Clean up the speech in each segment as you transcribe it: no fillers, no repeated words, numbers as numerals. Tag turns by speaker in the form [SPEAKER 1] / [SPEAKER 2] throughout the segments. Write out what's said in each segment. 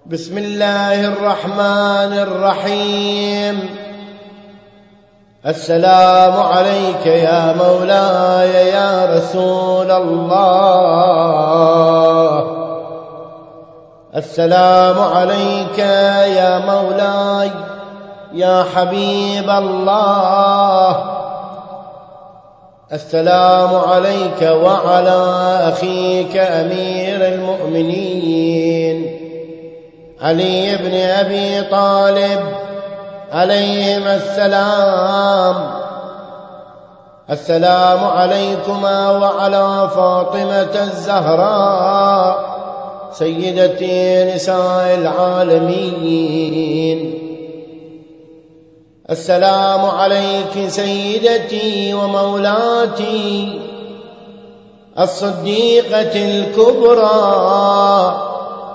[SPEAKER 1] بسم الله الرحمن الرحيم. السلام عليك يا مولاي يا رسول الله، السلام عليك يا مولاي يا حبيب الله، السلام عليك وعلى أخيك أمير المؤمنين علي بن أبي طالب عليهما السلام. السلام عليكما وعلى فاطمة الزهراء سيدة نساء العالمين. السلام عليك سيدتي ومولاتي الصديقة الكبرى،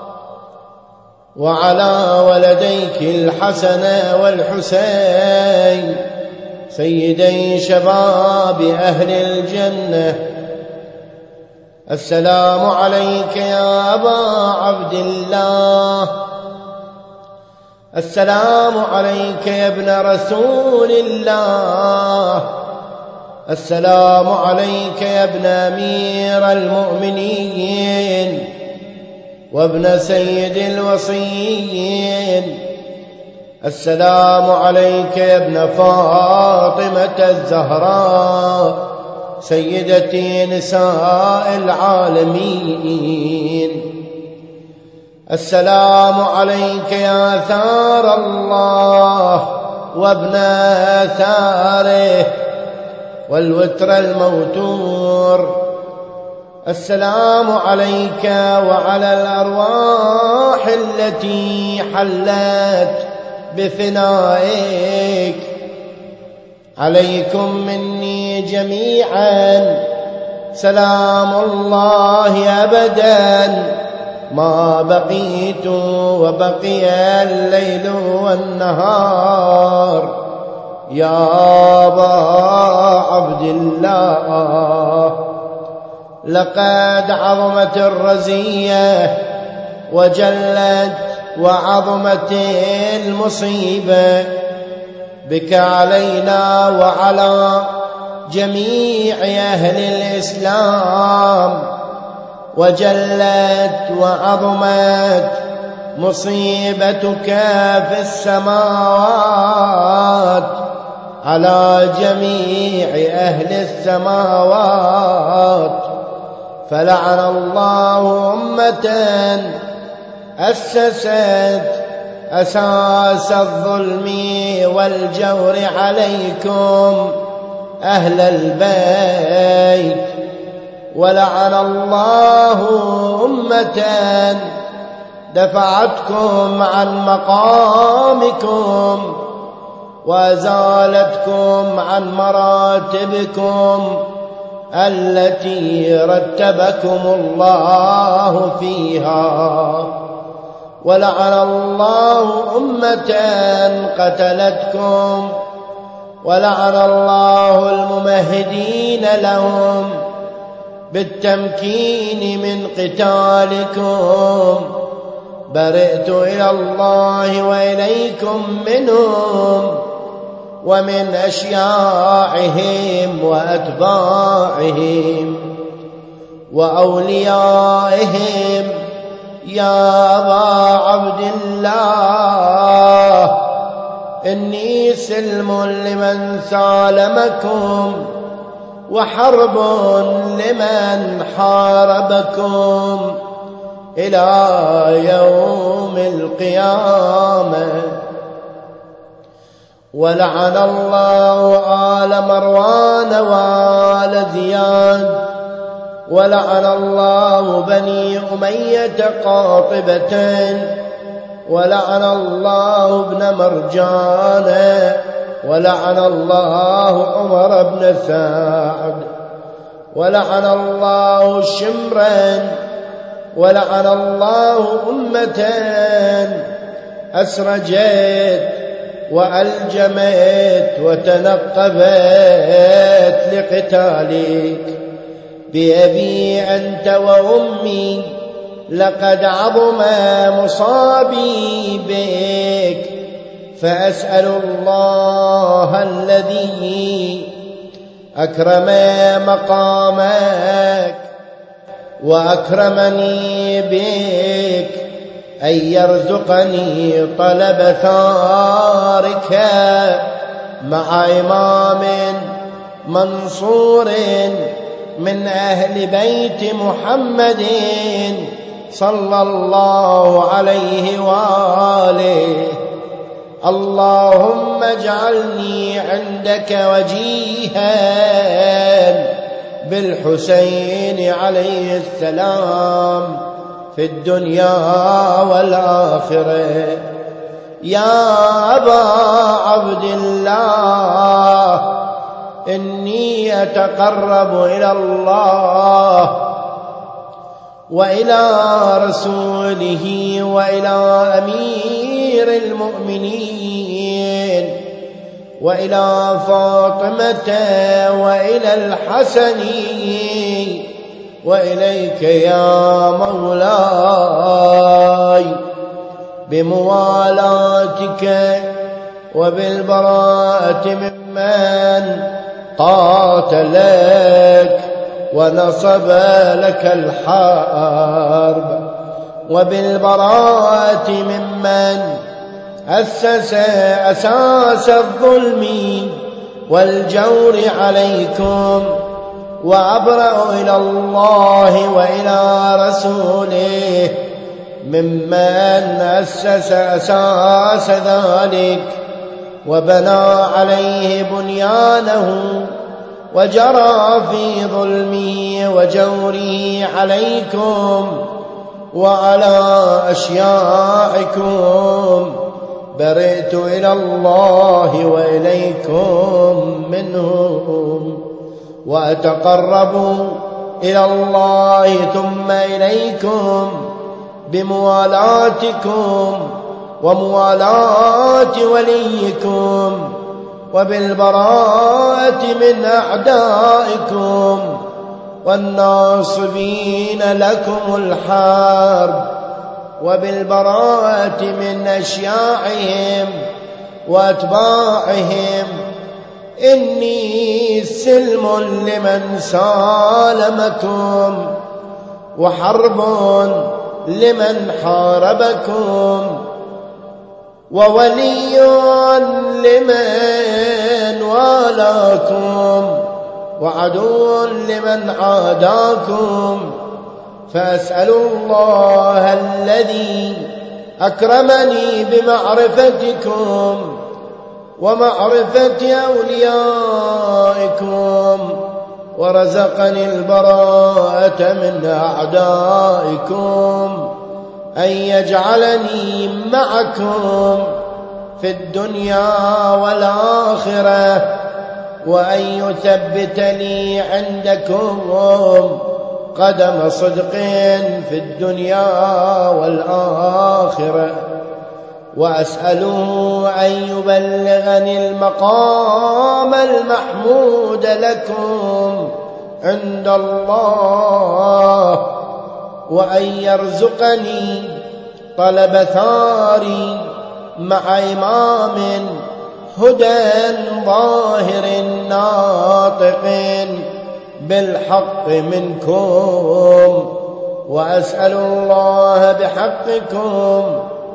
[SPEAKER 1] وعلى ولديك الحسن والحسين سيدي شباب أهل الجنة. السلام عليك يا أبا عبد الله، السلام عليك يا ابن رسول الله، السلام عليك يا ابن أمير المؤمنين وابن سيد الوصيين. السلام عليك يا ابن فاطمة الزهراء سيدة نساء العالمين. السلام عليك يا ثار الله وابن ثاره والوتر الموتور. السلام عليك وعلى الأرواح التي حلت بثنائك. عليكم مني جميعا سلام الله أبدا ما بقيت وبقي الليل والنهار. يا أبا عبد الله، لقد عظمت الرزية وجلت وعظمت المصيبة بك علينا وعلى جميع أهل الإسلام، وجلت وعظمت مصيبتك في السماوات على جميع أهل السماوات. فلعن الله أمة أسست أساس الظلم والجور عليكم أهل البيت، ولعن الله أمة دفعتكم عن مقامكم وأزالتكم عن مراتبكم التي رتبكم الله فيها. ولعن الله أمة قتلتكم، ولعن الله الممهدين لهم بالتمكين من قتالكم. برئت إلى الله وإليكم منهم ومن أشياعهم وأتباعهم وأوليائهم. يا أبا عبد الله، إني سلم لمن سالمكم وحرب لمن حاربكم إلى يوم القيامة. ولعن الله آل مروان وآل زياد، ولعن الله بني أمية قاطبة، ولعن الله ابن مرجان، ولعن الله عمر بن سعد، ولعن الله شمرا، ولعن الله أمة أسرجت وألجمت وتنقبت لقتالك. بأبي أنت وأمي لقد عظم مصابي بك، فأسأل الله الذي أكرم مقامك وأكرمني بك أن يرزقني طلب ثارك مع إمام منصور من أهل بيت محمد صلى الله عليه وآله. اللهم اجعلني عندك وجيها بالحسين عليه السلام في الدنيا والآخرة. يا أبا عبد الله إني أتقرب إلى الله وإلى رسوله وإلى أمير المؤمنين وإلى فاطمة وإلى الحسن وإليك يا مولاي بموالاتك وبالبراءة ممن قاتلك ونصب لك الحرب، وبالبراءة ممن أسس أساس الظلم والجور عليكم، وأبرأ إلى الله وإلى رسوله ممن أسس أساس ذلك وبنى عليه بنيانه وجرى في ظلمه وجوره عليكم وعلى أشياعكم. برئت إلى الله وإليكم منهم، وأتقرب إلى الله ثم إليكم بموالاتكم وموالاة وليكم وبالبراءة من أعدائكم والناصبين لكم الحرب، وبالبراءة من أشياعهم وأتباعهم. إني سلم لمن سالمكم وحرب لمن حاربكم وولي لمن والاكم وعدو لمن عاداكم. فأسأل الله الذي أكرمني بمعرفتكم ومعرفة أوليائكم ورزقني البراءة من أعدائكم أن يجعلني معكم في الدنيا والآخرة، وأن يثبت لي عندكم قدم صدق في الدنيا والآخرة. وأسأله أن يبلغني المقام المحمود لكم عند الله، وأن يرزقني طلب ثاري مع إمام هدى ظاهر ناطق بالحق منكم. وأسأل الله بحقكم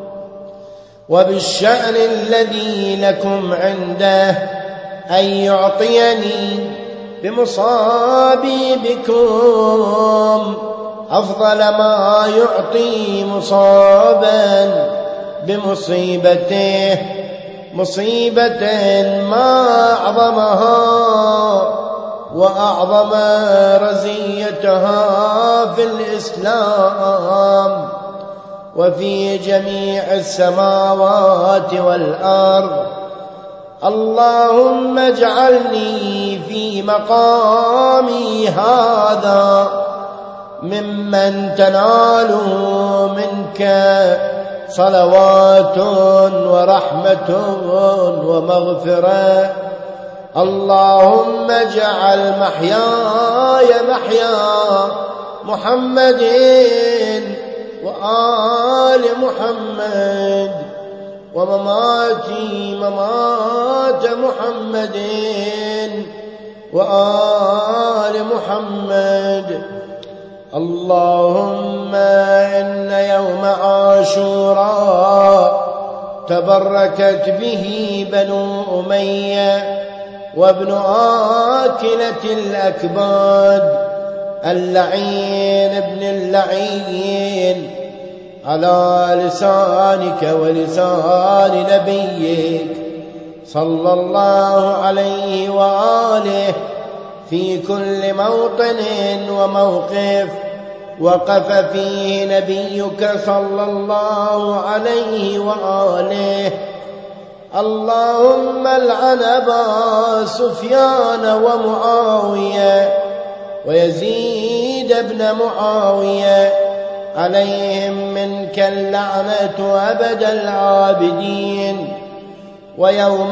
[SPEAKER 1] وبالشأن الذي لكم عنده أن يعطيني بمصابي بكم أفضل ما يعطي مصابا بمصيبته، مصيبة ما أعظمها وأعظم رزيتها في الإسلام وفي جميع السماوات والأرض. اللهم اجعلني في مقامي هذا ممن تنال منك صلوات ورحمة ومغفرة. اللهم اجعل محياي محيا محمد وآل محمد، ومماتي ممات محمد وآل محمد. اللهم إن يوم عاشوراء تبركت به بنو أمية وابن آكلة الأكباد اللعين ابن اللعين على لسانك ولسان نبيك صلى الله عليه وآله في كل موطن وموقف وقف فيه نبيك صلى الله عليه وآله. اللهم العن أبا سفيان ومعاوية ويزيد بن معاوية، عليهم منك اللعنة أبد العابدين. ويوم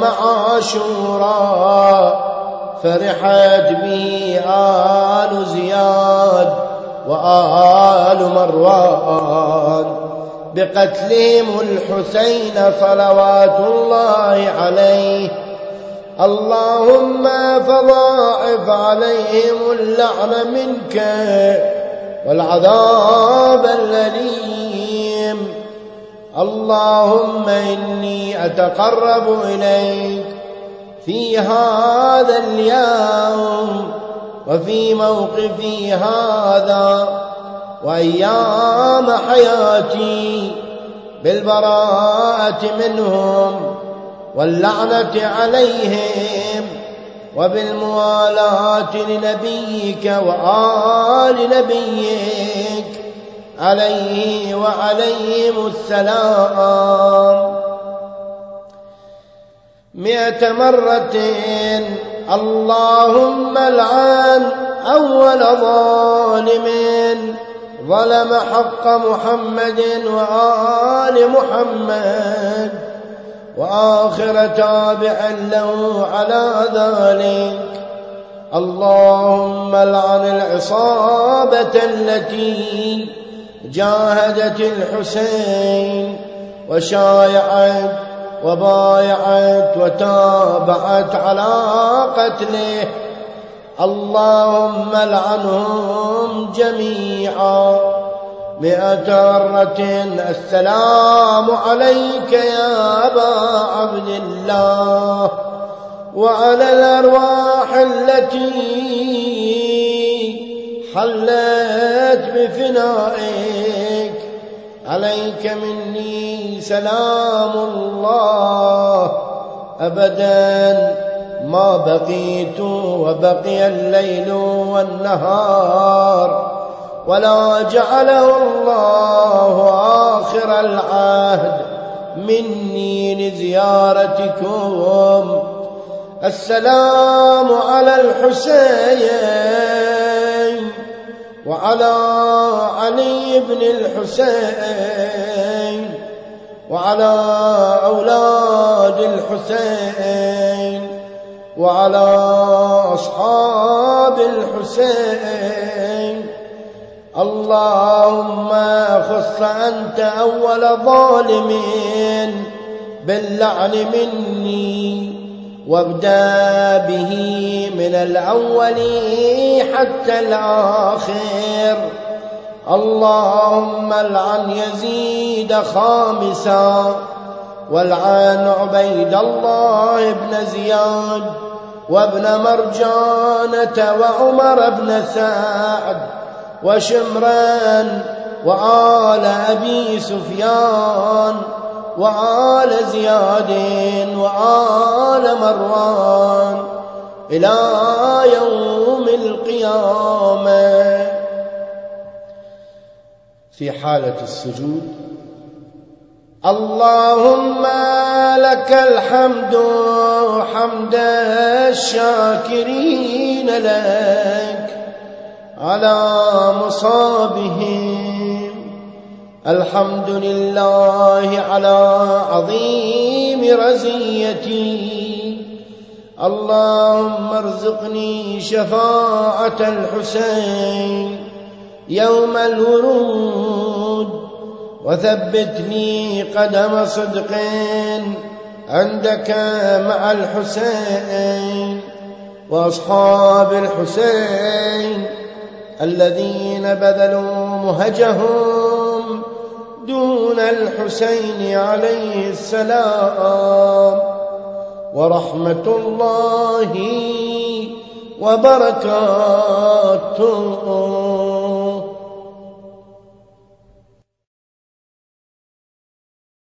[SPEAKER 1] عاشوراء فرحت به آل زياد وآل مروان بقتلهم الحسين صلوات الله عليه. اللهم فضاعف عليهم اللعن منك والعذاب الأليم. اللهم إني أتقرب إليك في هذا اليوم وفي موقفي هذا وأيام حياتي بالبراءة منهم واللعنة عليهم وبالموالاة لنبيك وآل نبيك عليه وعليهم السلام 100 مرة. اللهم العن أول ظالم ظلم حق محمد وآل محمد وآخر تابع له على ذلك. اللهم العن العصابة التي جاهدت الحسين وشايعت وبايعت وتابعت على قتله. اللهم العنهم جميعا 100 مرة. السلام عليك يا أبا عبد الله وعلى الأرواح التي حلت بفنائك، عليك مني سلام الله أبدا ما بقيت وبقي الليل والنهار، ولا جعله الله آخر العهد مني لزيارتكم. السلام على الحسين وعلى علي بن الحسين وعلى أولاد الحسين وعلى أصحاب الحسين. اللهم خص أنت أول ظالم باللعن مني وابدأ به من الأول حتى الآخر. اللهم العن يزيد خامسا والعن عبيد الله بن زياد وابن مرجانة وعمر بن سعد وشمران وآل أبي سفيان وآل زياد وآل مروان إلى يوم القيامة. في حالة السجود اللهم لك الحمد حمد الشاكرين لك على مصابهم. الحمد لله على عظيم رزيتي. اللهم ارزقني شفاعة الحسين يوم الورود وثبتني قدم صدق عندك مع الحسين وأصحاب الحسين الذين بذلوا مهجهم دون الحسين عليه السلام، ورحمة الله وبركاته